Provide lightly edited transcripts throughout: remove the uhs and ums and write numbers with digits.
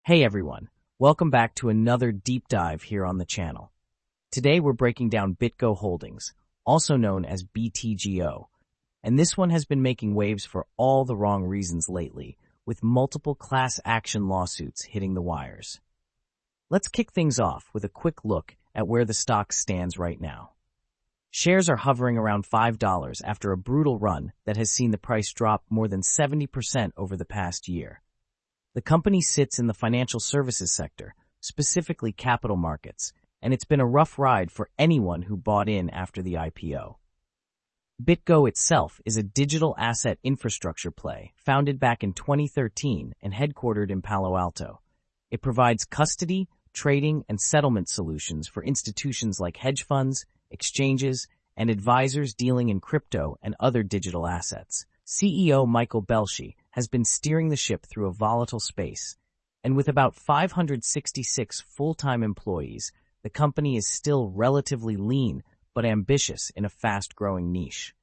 Hey everyone, welcome back to another deep dive here on the channel. Today we're breaking down BitGo Holdings, also known as BTGO, and this one has been making waves for all the wrong reasons lately, with multiple class action lawsuits hitting the wires. Let's kick things off with a quick look at where the stock stands right now. Shares are hovering around $5 after a brutal run that has seen the price drop more than 70% over the past year. The company sits in the financial services sector, specifically capital markets, and it's been a rough ride for anyone who bought in after the IPO. BitGo itself is a digital asset infrastructure play founded back in 2013 and headquartered in Palo Alto. It provides custody, trading, and settlement solutions for institutions like hedge funds, exchanges, and advisors dealing in crypto and other digital assets. CEO Michael Belshe has been steering the ship through a volatile space, and with about 566 full-time employees, the company is still relatively lean but ambitious in a fast-growing niche.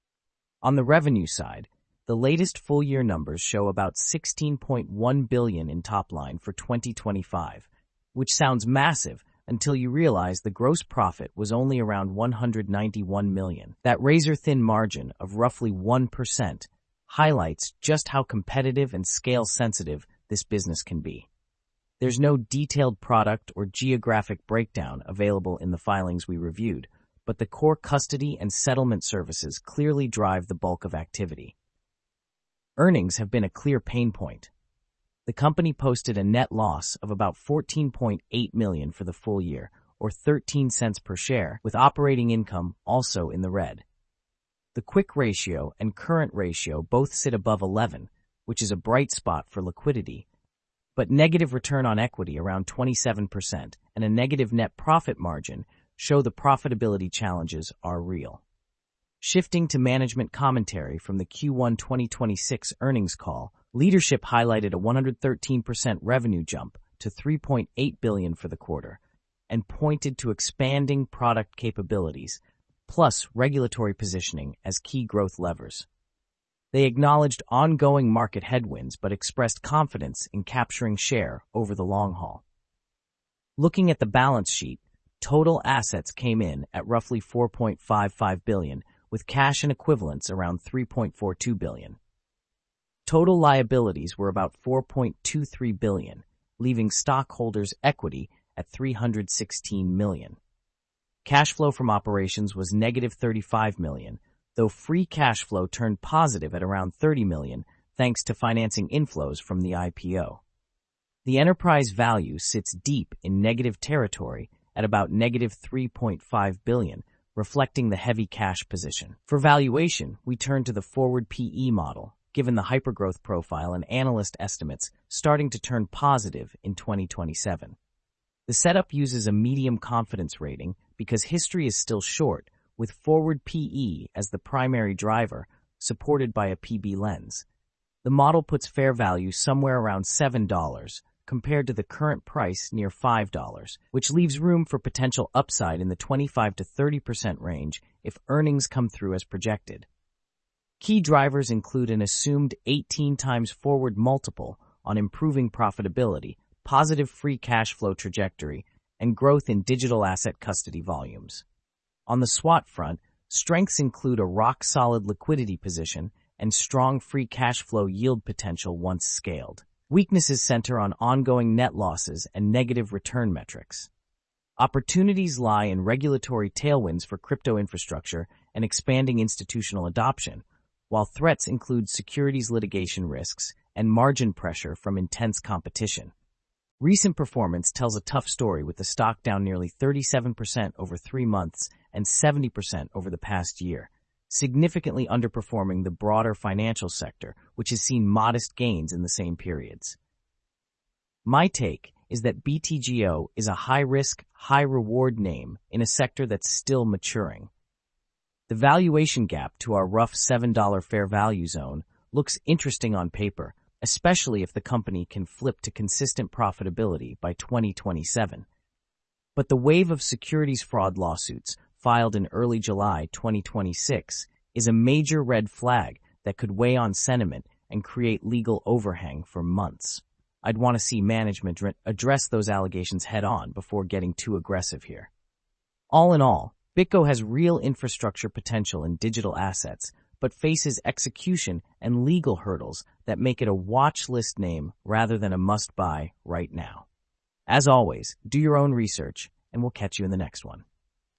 On the revenue side, the latest full-year numbers show about $16.1 billion in top line for 2025, which sounds massive until you realize the gross profit was only around $191 million. That razor-thin margin of roughly 1% highlights just how competitive and scale-sensitive this business can be. There's no detailed product or geographic breakdown available in the filings we reviewed, but the core custody and settlement services clearly drive the bulk of activity. Earnings have been a clear pain point. The company posted a net loss of about $14.8 million for the full year, or 13 cents per share, with operating income also in the red. The quick ratio and current ratio both sit above 11, which is a bright spot for liquidity, but negative return on equity around 27% and a negative net profit margin show the profitability challenges are real. Shifting to management commentary from the Q1 2026 earnings call, leadership highlighted a 113% revenue jump to $3.8 billion for the quarter and pointed to expanding product capabilities, plus regulatory positioning as key growth levers. They acknowledged ongoing market headwinds but expressed confidence in capturing share over the long haul. Looking at the balance sheet, total assets came in at roughly $4.55 billion, with cash and equivalents around $3.42 billion. Total liabilities were about $4.23 billion, leaving stockholders' equity at $316 million. Cash flow from operations was negative $35 million, though free cash flow turned positive at around $30 million thanks to financing inflows from the IPO. The enterprise value sits deep in negative territory at about negative $3.5 billion, reflecting the heavy cash position. For valuation, we turn to the forward PE model, given the hypergrowth profile and analyst estimates starting to turn positive in 2027. The setup uses a medium confidence rating because history is still short, with forward PE as the primary driver, supported by a PB lens. The model puts fair value somewhere around $7, compared to the current price near $5, which leaves room for potential upside in the 25 to 30% range if earnings come through as projected. Key drivers include an assumed 18 times forward multiple on improving profitability, positive free cash flow trajectory, and growth in digital asset custody volumes. On the SWOT front, strengths include a rock-solid liquidity position and strong free cash flow yield potential once scaled. Weaknesses center on ongoing net losses and negative return metrics. Opportunities lie in regulatory tailwinds for crypto infrastructure and expanding institutional adoption, while threats include securities litigation risks and margin pressure from intense competition. Recent performance tells a tough story, with the stock down nearly 37% over 3 months and 70% over the past year, significantly underperforming the broader financial sector, which has seen modest gains in the same periods. My take is that BTGO is a high-risk, high-reward name in a sector that's still maturing. The valuation gap to our rough $7 fair value zone looks interesting on paper, especially if the company can flip to consistent profitability by 2027. But the wave of securities fraud lawsuits filed in early July 2026 is a major red flag that could weigh on sentiment and create legal overhang for months. I'd want to see management address those allegations head on before getting too aggressive here. All in all, BitGo has real infrastructure potential in digital assets, but faces execution and legal hurdles that make it a watch list name rather than a must-buy right now. As always, do your own research, and we'll catch you in the next one.